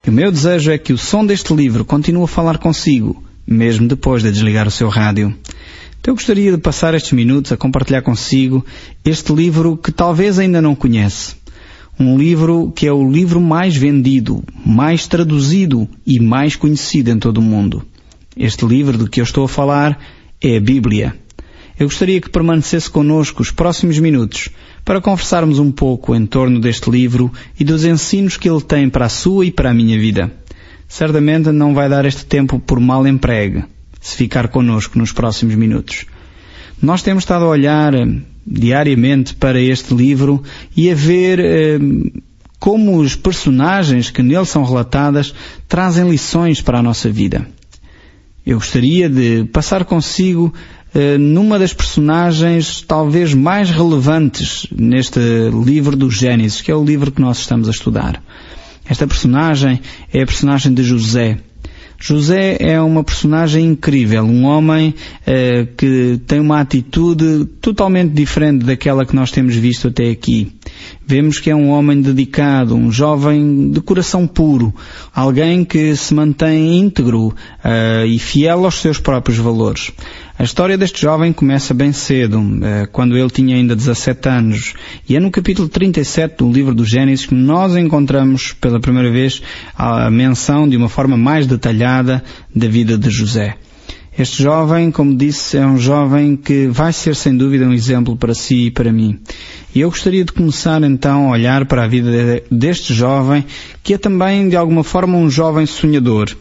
E o meu desejo é que o som deste livro continue a falar consigo, mesmo depois de desligar o seu rádio. Então eu gostaria de passar estes minutos a compartilhar consigo este livro que talvez ainda não conhece. Um livro que é o livro mais vendido, mais traduzido e mais conhecido em todo o mundo. Este livro do que eu estou a falar é a Bíblia. Eu gostaria que permanecesse connosco os próximos minutos para conversarmos um pouco em torno deste livro e dos ensinos que ele tem para a sua e para a minha vida. Certamente não vai dar este tempo por mal empregue, se ficar connosco nos próximos minutos. Nós temos estado a olhar diariamente para este livro e a ver como os personagens que nele são relatadas trazem lições para a nossa vida. Eu gostaria de passar consigo numa das personagens talvez mais relevantes neste livro do Gênesis, que é o livro que nós estamos a estudar. Esta personagem é a personagem de José. José é uma personagem incrível, um homem que tem uma atitude totalmente diferente daquela que nós temos visto até aqui. Vemos que é um homem dedicado, um jovem de coração puro, alguém que se mantém íntegro e fiel aos seus próprios valores. A história deste jovem começa bem cedo, quando ele tinha ainda 17 anos, e é no capítulo 37 do livro do Gênesis que nós encontramos pela primeira vez a menção de uma forma mais detalhada da vida de José. Este jovem, como disse, é um jovem que vai ser sem dúvida um exemplo para si e para mim. E eu gostaria de começar então a olhar para a vida deste jovem, que é também de alguma forma um jovem sonhador.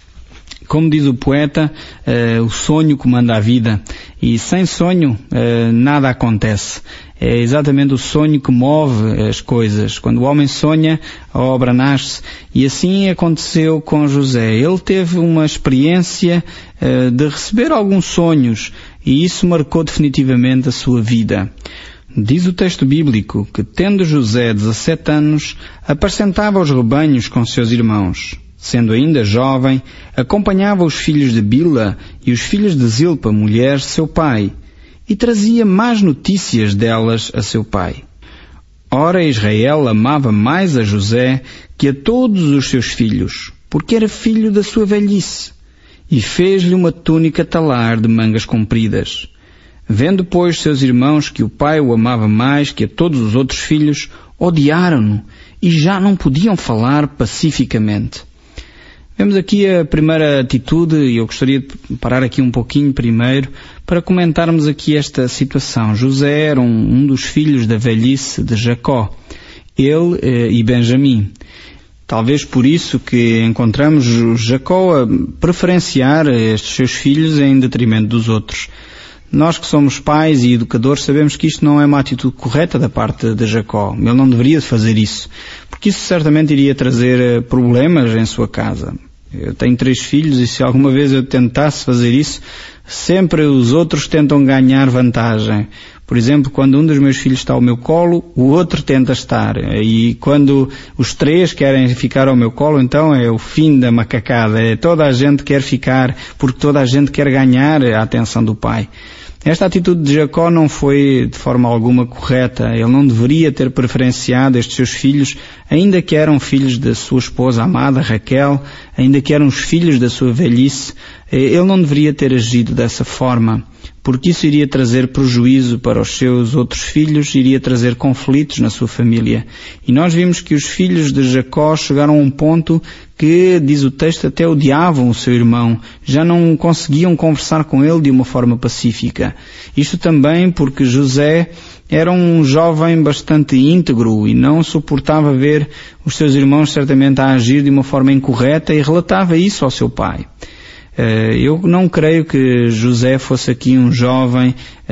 Como diz o poeta, o sonho comanda a vida, e sem sonho nada acontece. É exatamente o sonho que move as coisas. Quando o homem sonha, a obra nasce, e assim aconteceu com José. Ele teve uma experiência de receber alguns sonhos, e isso marcou definitivamente a sua vida. Diz o texto bíblico que, tendo José 17 anos, apacentava os rebanhos com seus irmãos. Sendo ainda jovem, acompanhava os filhos de Bila e os filhos de Zilpa, mulher de seu pai, e trazia más notícias delas a seu pai. Ora, Israel amava mais a José que a todos os seus filhos, porque era filho da sua velhice, e fez-lhe uma túnica talar de mangas compridas. Vendo, pois, seus irmãos que o pai o amava mais que a todos os outros filhos, odiaram-no e já não podiam falar pacificamente. Vemos aqui a primeira atitude, e eu gostaria de parar aqui um pouquinho primeiro para comentarmos aqui esta situação. José era um dos filhos da velhice de Jacó, ele e Benjamim. Talvez por isso que encontramos Jacó a preferenciar estes seus filhos em detrimento dos outros. Nós que somos pais e educadores sabemos que isto não é uma atitude correta da parte de Jacó. Ele não deveria fazer isso, porque isso certamente iria trazer problemas em sua casa. Eu tenho 3 filhos e se alguma vez eu tentasse fazer isso, sempre os outros tentam ganhar vantagem. Por exemplo, quando um dos meus filhos está ao meu colo, o outro tenta estar. E quando os 3 querem ficar ao meu colo, então é o fim da macacada. Toda a gente quer ficar, porque toda a gente quer ganhar a atenção do pai. Esta atitude de Jacó não foi de forma alguma correta. Ele não deveria ter preferenciado estes seus filhos, ainda que eram filhos da sua esposa amada, Raquel, ainda que eram os filhos da sua velhice. Ele não deveria ter agido dessa forma, porque isso iria trazer prejuízo para os seus outros filhos, iria trazer conflitos na sua família. E nós vimos que os filhos de Jacó chegaram a um ponto que, diz o texto, até odiavam o seu irmão, já não conseguiam conversar com ele de uma forma pacífica. Isto também porque José era um jovem bastante íntegro e não suportava ver os seus irmãos certamente a agir de uma forma incorreta e relatava isso ao seu pai. Eu não creio que José fosse aqui um jovem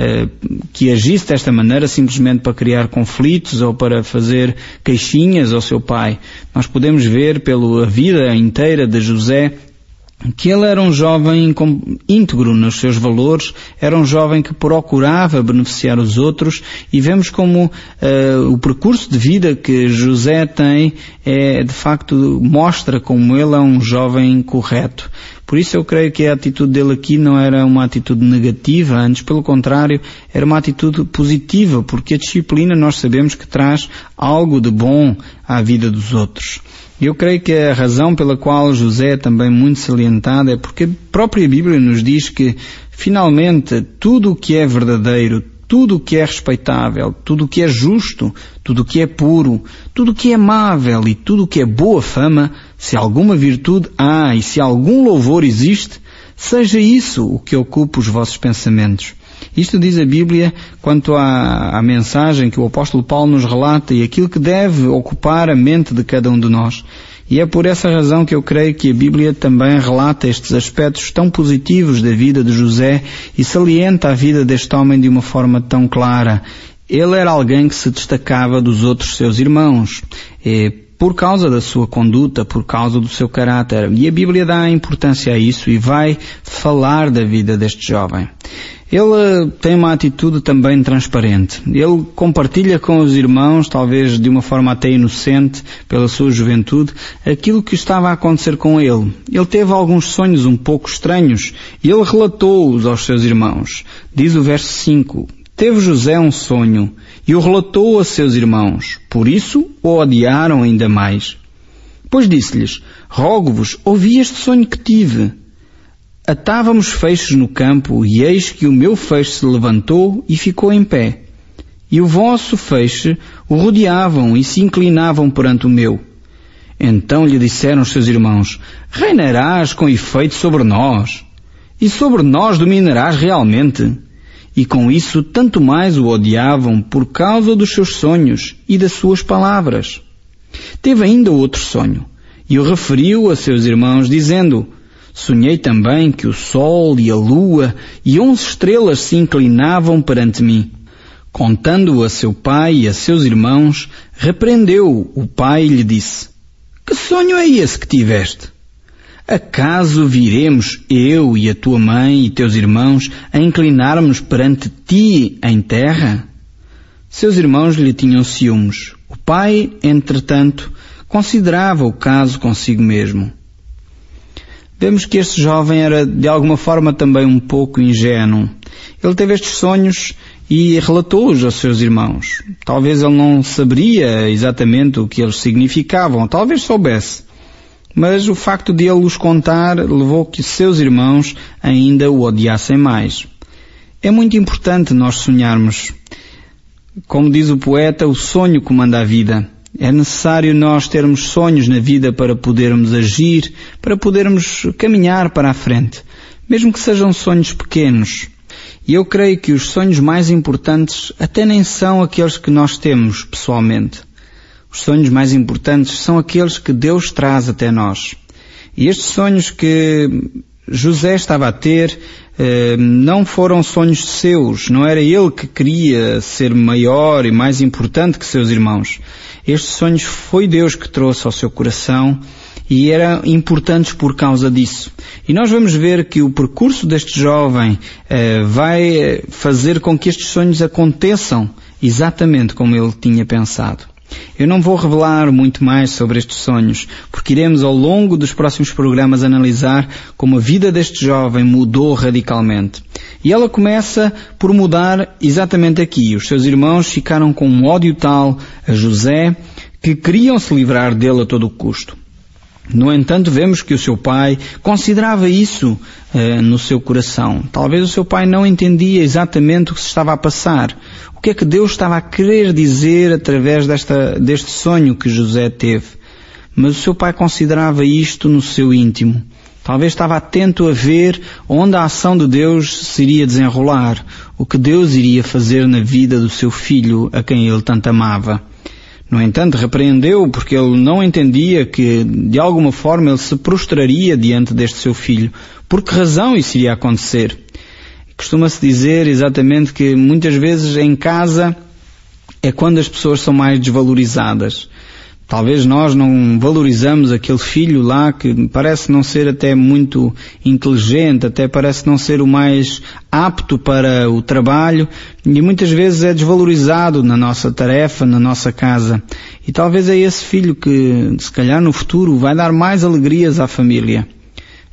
que agisse desta maneira simplesmente para criar conflitos ou para fazer queixinhas ao seu pai. Nós podemos ver pela vida inteira de José que ele era um jovem íntegro nos seus valores, era um jovem que procurava beneficiar os outros, e vemos como o percurso de vida que José tem de facto mostra como ele é um jovem correto. Por isso eu creio que a atitude dele aqui não era uma atitude negativa, antes pelo contrário, era uma atitude positiva, porque a disciplina nós sabemos que traz algo de bom à vida dos outros. Eu creio que a razão pela qual José é também muito salientado é porque a própria Bíblia nos diz que, finalmente, tudo o que é verdadeiro, tudo o que é respeitável, tudo o que é justo, tudo o que é puro, tudo o que é amável e tudo o que é boa fama, se alguma virtude há e se algum louvor existe, seja isso o que ocupe os vossos pensamentos. Isto diz a Bíblia quanto à mensagem que o apóstolo Paulo nos relata e aquilo que deve ocupar a mente de cada um de nós. E é por essa razão que eu creio que a Bíblia também relata estes aspectos tão positivos da vida de José e salienta a vida deste homem de uma forma tão clara. Ele era alguém que se destacava dos outros seus irmãos, por causa da sua conduta, por causa do seu caráter. E a Bíblia dá importância a isso e vai falar da vida deste jovem. Ele tem uma atitude também transparente. Ele compartilha com os irmãos, talvez de uma forma até inocente, pela sua juventude, aquilo que estava a acontecer com ele. Ele teve alguns sonhos um pouco estranhos e ele relatou-os aos seus irmãos. Diz o verso 5, teve José um sonho e o relatou a seus irmãos. Por isso o odiaram ainda mais. Pois disse-lhes, rogo-vos, ouvi este sonho que tive. Atávamos feixes no campo, e eis que o meu feixe se levantou e ficou em pé. E o vosso feixe o rodeavam e se inclinavam perante o meu. Então lhe disseram os seus irmãos, reinarás com efeito sobre nós, e sobre nós dominarás realmente. E com isso tanto mais o odiavam por causa dos seus sonhos e das suas palavras. Teve ainda outro sonho, e o referiu a seus irmãos, dizendo, sonhei também que o sol e a lua e 11 estrelas se inclinavam perante mim. Contando-o a seu pai e a seus irmãos, repreendeu o pai e lhe disse, que sonho é esse que tiveste? Acaso viremos eu e a tua mãe e teus irmãos a inclinar-nos perante ti em terra? Seus irmãos lhe tinham ciúmes. O pai, entretanto, considerava o caso consigo mesmo. Vemos que este jovem era de alguma forma também um pouco ingênuo. Ele teve estes sonhos e relatou-os aos seus irmãos. Talvez ele não saberia exatamente o que eles significavam, talvez soubesse. Mas o facto de ele os contar levou que seus irmãos ainda o odiassem mais. É muito importante nós sonharmos. Como diz o poeta, o sonho comanda a vida. É necessário nós termos sonhos na vida para podermos agir, para podermos caminhar para a frente, mesmo que sejam sonhos pequenos. E eu creio que os sonhos mais importantes até nem são aqueles que nós temos pessoalmente. Os sonhos mais importantes são aqueles que Deus traz até nós. E estes sonhos que José estava a ter não foram sonhos seus, não era ele que queria ser maior e mais importante que seus irmãos. Estes sonhos foi Deus que trouxe ao seu coração e eram importantes por causa disso. E nós vamos ver que o percurso deste jovem vai fazer com que estes sonhos aconteçam exatamente como ele tinha pensado. Eu não vou revelar muito mais sobre estes sonhos, porque iremos ao longo dos próximos programas analisar como a vida deste jovem mudou radicalmente. E ela começa por mudar exatamente aqui. Os seus irmãos ficaram com um ódio tal a José que queriam se livrar dele a todo o custo. No entanto, vemos que o seu pai considerava isso no seu coração. Talvez o seu pai não entendia exatamente o que se estava a passar. O que é que Deus estava a querer dizer através deste sonho que José teve. Mas o seu pai considerava isto no seu íntimo. Talvez estava atento a ver onde a ação de Deus se iria desenrolar, o que Deus iria fazer na vida do seu filho, a quem ele tanto amava. No entanto, repreendeu porque ele não entendia que, de alguma forma, ele se prostraria diante deste seu filho. Por que razão isso iria acontecer? Costuma-se dizer exatamente que muitas vezes em casa é quando as pessoas são mais desvalorizadas. Talvez nós não valorizamos aquele filho lá que parece não ser até muito inteligente, até parece não ser o mais apto para o trabalho e muitas vezes é desvalorizado na nossa tarefa, na nossa casa. E talvez é esse filho que, se calhar no futuro, vai dar mais alegrias à família.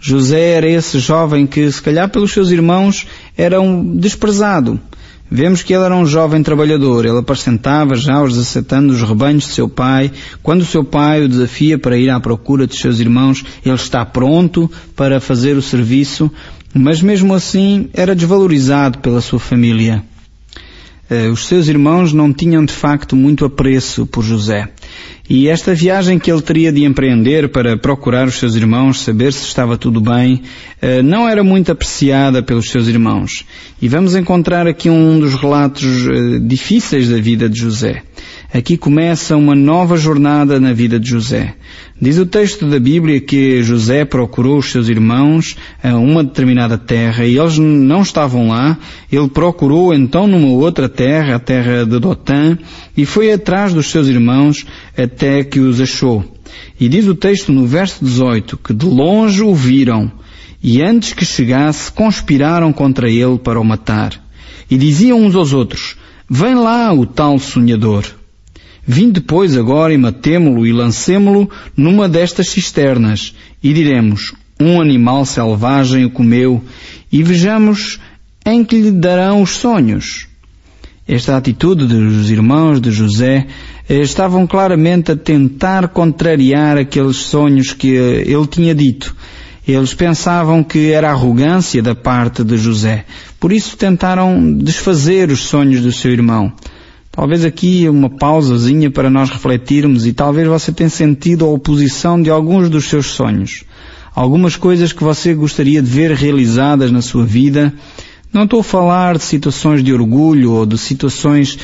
José era esse jovem que, se calhar pelos seus irmãos, era desprezado. Vemos que ele era um jovem trabalhador. Ele apacentava já aos 17 anos os rebanhos de seu pai. Quando o seu pai o desafia para ir à procura dos seus irmãos, ele está pronto para fazer o serviço, mas mesmo assim era desvalorizado pela sua família. Os seus irmãos não tinham de facto muito apreço por José. E esta viagem que ele teria de empreender para procurar os seus irmãos, saber se estava tudo bem, não era muito apreciada pelos seus irmãos. E vamos encontrar aqui um dos relatos difíceis da vida de José. Aqui começa uma nova jornada na vida de José. Diz o texto da Bíblia que José procurou os seus irmãos a uma determinada terra e eles não estavam lá. Ele procurou então numa outra terra, a terra de Dotã, e foi atrás dos seus irmãos até que os achou. E diz o texto no verso 18 que de longe o viram e antes que chegasse conspiraram contra ele para o matar. E diziam uns aos outros: vem lá o tal sonhador. Vinde depois agora e matemo-lo e lancemo-lo numa destas cisternas, e diremos, um animal selvagem o comeu, e vejamos em que lhe darão os sonhos. Esta atitude dos irmãos de José estavam claramente a tentar contrariar aqueles sonhos que ele tinha dito. Eles pensavam que era arrogância da parte de José. Por isso tentaram desfazer os sonhos do seu irmão. Talvez aqui uma pausazinha para nós refletirmos e talvez você tenha sentido a oposição de alguns dos seus sonhos. Algumas coisas que você gostaria de ver realizadas na sua vida. Não estou a falar de situações de orgulho ou de situações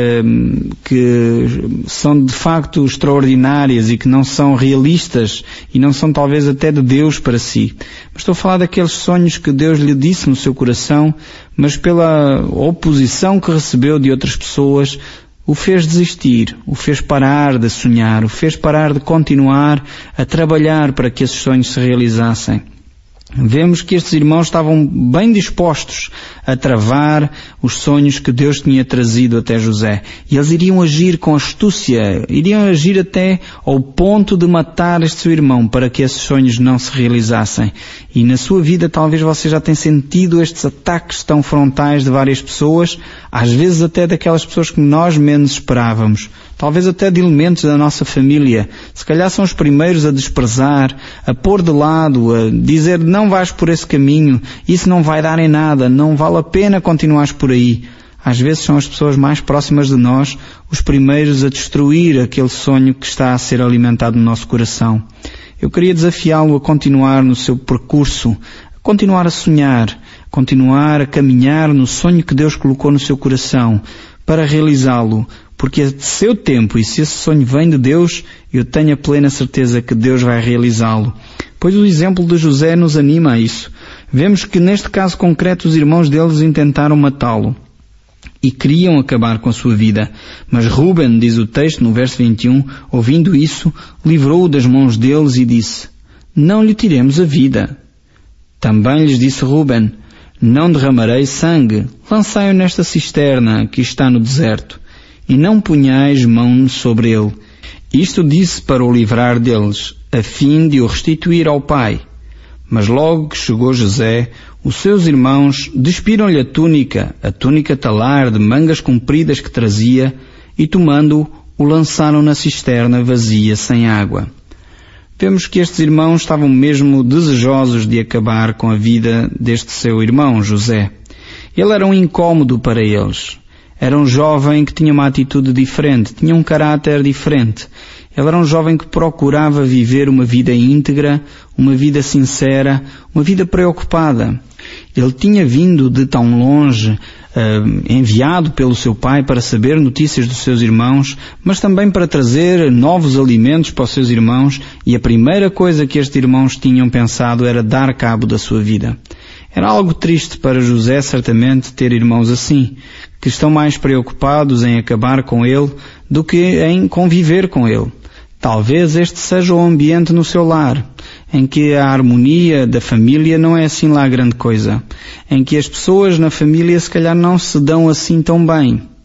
que são de facto extraordinárias e que não são realistas e não são talvez até de Deus para si. Mas estou a falar daqueles sonhos que Deus lhe disse no seu coração, mas pela oposição que recebeu de outras pessoas, o fez desistir, o fez parar de sonhar, o fez parar de continuar a trabalhar para que esses sonhos se realizassem. Vemos que estes irmãos estavam bem dispostos a travar os sonhos que Deus tinha trazido até José. E eles iriam agir com astúcia, iriam agir até ao ponto de matar este seu irmão para que esses sonhos não se realizassem. E na sua vida talvez você já tenha sentido estes ataques tão frontais de várias pessoas, às vezes até daquelas pessoas que nós menos esperávamos. Talvez até de elementos da nossa família. Se calhar são os primeiros a desprezar, a pôr de lado, a dizer não vais por esse caminho, isso não vai dar em nada, não vale a pena continuares por aí. Às vezes são as pessoas mais próximas de nós os primeiros a destruir aquele sonho que está a ser alimentado no nosso coração. Eu queria desafiá-lo a continuar no seu percurso, a continuar a sonhar, a continuar a caminhar no sonho que Deus colocou no seu coração para realizá-lo. Porque é seu tempo, e se esse sonho vem de Deus, eu tenho a plena certeza que Deus vai realizá-lo. Pois o exemplo de José nos anima a isso. Vemos que neste caso concreto os irmãos deles intentaram matá-lo e queriam acabar com a sua vida. Mas Ruben, diz o texto no verso 21, ouvindo isso, livrou-o das mãos deles e disse, não lhe tiremos a vida. Também lhes disse Ruben, não derramarei sangue, lançai-o nesta cisterna que está no deserto. E não punhais mão sobre ele. Isto disse para o livrar deles, a fim de o restituir ao pai. Mas logo que chegou José, os seus irmãos despiram-lhe a túnica talar de mangas compridas que trazia, e tomando-o, o lançaram na cisterna vazia, sem água. Vemos que estes irmãos estavam mesmo desejosos de acabar com a vida deste seu irmão, José. Ele era um incômodo para eles. Era um jovem que tinha uma atitude diferente, tinha um caráter diferente. Ele era um jovem que procurava viver uma vida íntegra, uma vida sincera, uma vida preocupada. Ele tinha vindo de tão longe, enviado pelo seu pai para saber notícias dos seus irmãos, mas também para trazer novos alimentos para os seus irmãos, e a primeira coisa que estes irmãos tinham pensado era dar cabo da sua vida. Era algo triste para José, certamente, ter irmãos assim, que estão mais preocupados em acabar com ele do que em conviver com ele. Talvez este seja o ambiente no seu lar, em que a harmonia da família não é assim lá grande coisa, em que as pessoas na família se calhar não se dão assim tão bem.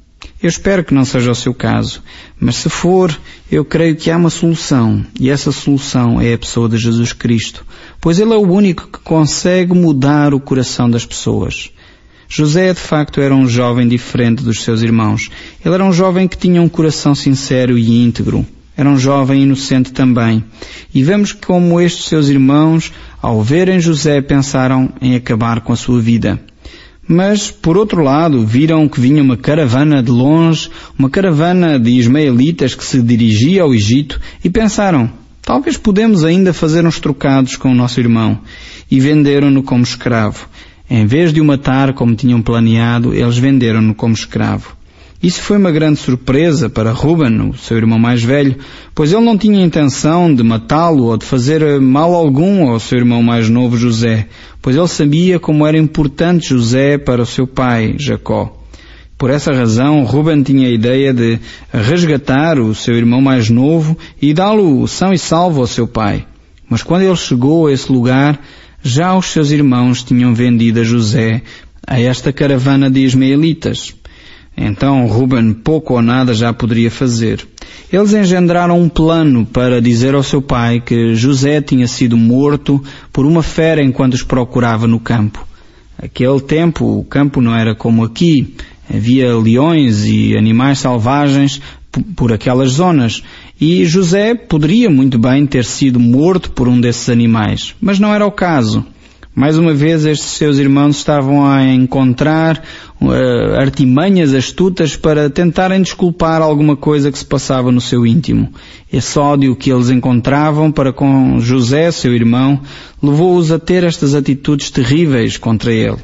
Eu espero que não seja o seu caso, mas se for, eu creio que há uma solução, e essa solução é a pessoa de Jesus Cristo, pois Ele é o único que consegue mudar o coração das pessoas. José, de facto, era um jovem diferente dos seus irmãos. Ele era um jovem que tinha um coração sincero e íntegro. Era um jovem inocente também. E vemos como estes seus irmãos, ao verem José, pensaram em acabar com a sua vida. Mas, por outro lado, viram que vinha uma caravana de longe, uma caravana de ismaelitas que se dirigia ao Egito, e pensaram, talvez podemos ainda fazer uns trocados com o nosso irmão. E venderam-no como escravo. Em vez de o matar como tinham planeado, eles venderam-no como escravo. Isso foi uma grande surpresa para Ruben, o seu irmão mais velho, pois ele não tinha intenção de matá-lo ou de fazer mal algum ao seu irmão mais novo, José, pois ele sabia como era importante José para o seu pai, Jacó. Por essa razão, Ruben tinha a ideia de resgatar o seu irmão mais novo e dá-lo são e salvo ao seu pai. Mas quando ele chegou a esse lugar, já os seus irmãos tinham vendido a José a esta caravana de ismaelitas. Então Ruben pouco ou nada já poderia fazer. Eles engendraram um plano para dizer ao seu pai que José tinha sido morto por uma fera enquanto os procurava no campo. Naquele tempo o campo não era como aqui. Havia leões e animais selvagens por aquelas zonas. E José poderia muito bem ter sido morto por um desses animais, mas não era o caso. Mais uma vez estes seus irmãos estavam a encontrar artimanhas astutas para tentarem desculpar alguma coisa que se passava no seu íntimo. Esse ódio que eles encontravam para com José, seu irmão, levou-os a ter estas atitudes terríveis contra ele.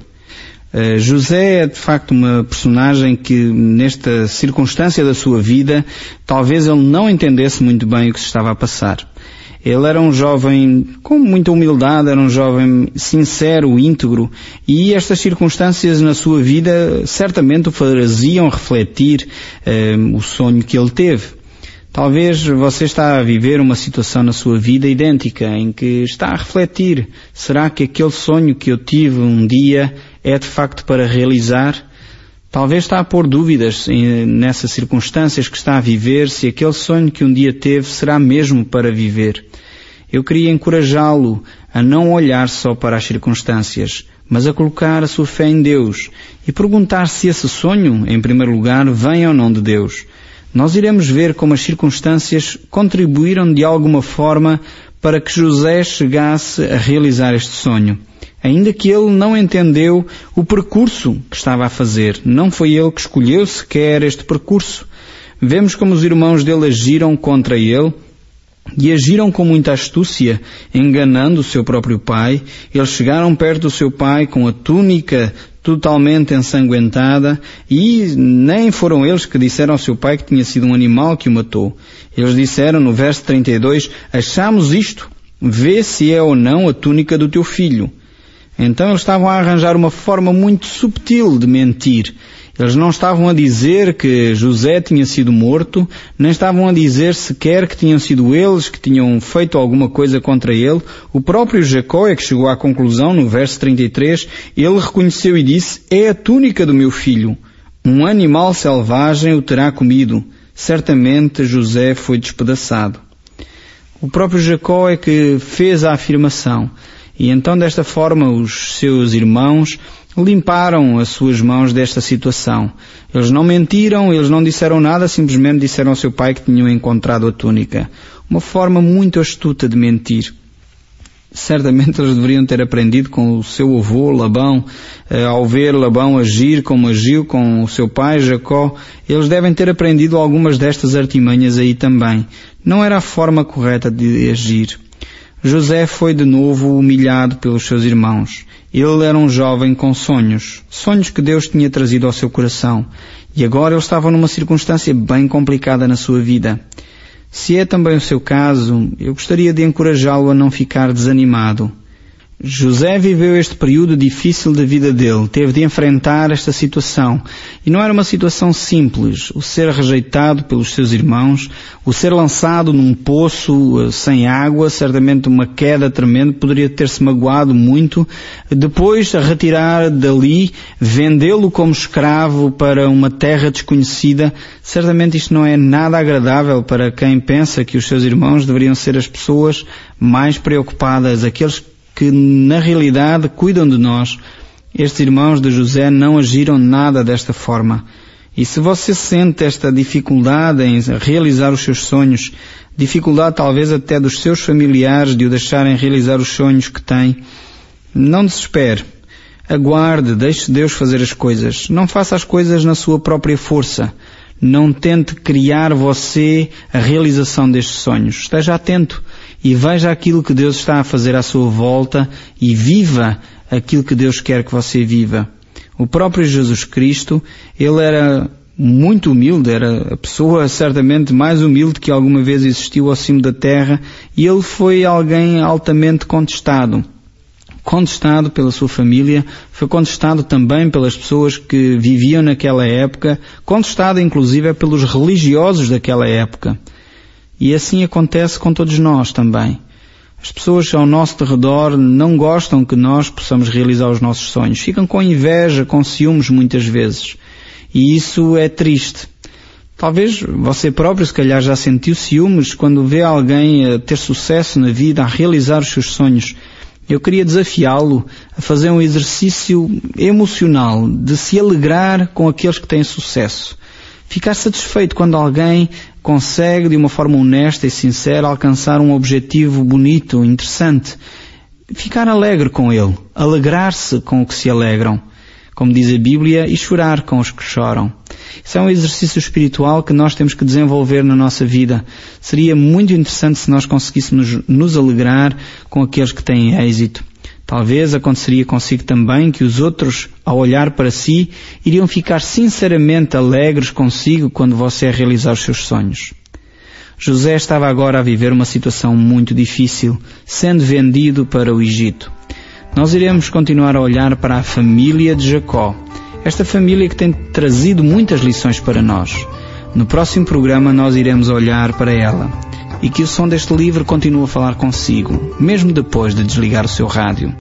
José é de facto uma personagem que nesta circunstância da sua vida talvez ele não entendesse muito bem o que se estava a passar. Ele era um jovem com muita humildade, era um jovem sincero, íntegro, e estas circunstâncias na sua vida certamente o faziam refletir o sonho que ele teve. Talvez você está a viver uma situação na sua vida idêntica, em que está a refletir, será que aquele sonho que eu tive um dia é de facto para realizar? Talvez está a pôr dúvidas nessas circunstâncias que está a viver, se aquele sonho que um dia teve será mesmo para viver. Eu queria encorajá-lo a não olhar só para as circunstâncias, mas a colocar a sua fé em Deus e perguntar se esse sonho, em primeiro lugar, vem ou não de Deus. Nós iremos ver como as circunstâncias contribuíram de alguma forma para que José chegasse a realizar este sonho. Ainda que ele não entendeu o percurso que estava a fazer. Não foi ele que escolheu sequer este percurso. Vemos como os irmãos dele agiram contra ele e agiram com muita astúcia, enganando o seu próprio pai. Eles chegaram perto do seu pai com a túnica totalmente ensanguentada e nem foram eles que disseram ao seu pai que tinha sido um animal que o matou. Eles disseram no verso 32, achamos isto, vê se é ou não a túnica do teu filho. Então eles estavam a arranjar uma forma muito subtil de mentir. Eles não estavam a dizer que José tinha sido morto, nem estavam a dizer sequer que tinham sido eles que tinham feito alguma coisa contra ele. O próprio Jacó é que chegou à conclusão, no verso 33, ele reconheceu e disse, é a túnica do meu filho. Um animal selvagem o terá comido. Certamente José foi despedaçado. O próprio Jacó é que fez a afirmação. E então desta forma os seus irmãos limparam as suas mãos desta situação. Eles não mentiram, eles não disseram nada, simplesmente disseram ao seu pai que tinham encontrado a túnica. Uma forma muito astuta de mentir. Certamente eles deveriam ter aprendido com o seu avô Labão, ao ver Labão agir como agiu com o seu pai Jacó, eles devem ter aprendido algumas destas artimanhas aí também. Não era a forma correta de agir. José foi de novo humilhado pelos seus irmãos. Ele era um jovem com sonhos que Deus tinha trazido ao seu coração, e agora ele estava numa circunstância bem complicada na sua vida. Se é também o seu caso, eu gostaria de encorajá-lo a não ficar desanimado. José viveu este período difícil da vida dele, teve de enfrentar esta situação. E não era uma situação simples, o ser rejeitado pelos seus irmãos, o ser lançado num poço sem água, certamente uma queda tremenda, poderia ter-se magoado muito. Depois, a retirar dali, vendê-lo como escravo para uma terra desconhecida, certamente isto não é nada agradável para quem pensa que os seus irmãos deveriam ser as pessoas mais preocupadas, aqueles que na realidade cuidam de nós. Estes irmãos de José não agiram nada desta forma. E se você sente esta dificuldade em realizar os seus sonhos, dificuldade talvez até dos seus familiares de o deixarem realizar os sonhos que tem, não desespere. Aguarde, deixe Deus fazer as coisas. Não faça as coisas na sua própria força. Não tente criar você a realização destes sonhos. Esteja atento e veja aquilo que Deus está a fazer à sua volta e viva aquilo que Deus quer que você viva. O próprio Jesus Cristo, ele era muito humilde, era a pessoa certamente mais humilde que alguma vez existiu ao cimo da terra, e ele foi alguém altamente contestado. Contestado pela sua família, foi contestado também pelas pessoas que viviam naquela época, contestado inclusive pelos religiosos daquela época. E assim acontece com todos nós também. As pessoas ao nosso redor não gostam que nós possamos realizar os nossos sonhos. Ficam com inveja, com ciúmes muitas vezes. E isso é triste. Talvez você próprio, se calhar, já sentiu ciúmes quando vê alguém a ter sucesso na vida, a realizar os seus sonhos. Eu queria desafiá-lo a fazer um exercício emocional de se alegrar com aqueles que têm sucesso. Ficar satisfeito quando alguém consegue, de uma forma honesta e sincera, alcançar um objetivo bonito, interessante. Ficar alegre com ele, alegrar-se com o que se alegram, como diz a Bíblia, e chorar com os que choram. Isso é um exercício espiritual que nós temos que desenvolver na nossa vida. Seria muito interessante se nós conseguíssemos nos alegrar com aqueles que têm êxito. Talvez aconteceria consigo também que os outros, ao olhar para si, iriam ficar sinceramente alegres consigo quando você realizar os seus sonhos. José estava agora a viver uma situação muito difícil, sendo vendido para o Egito. Nós iremos continuar a olhar para a família de Jacó. Esta família que tem trazido muitas lições para nós. No próximo programa nós iremos olhar para ela. E que o som deste livro continue a falar consigo, mesmo depois de desligar o seu rádio.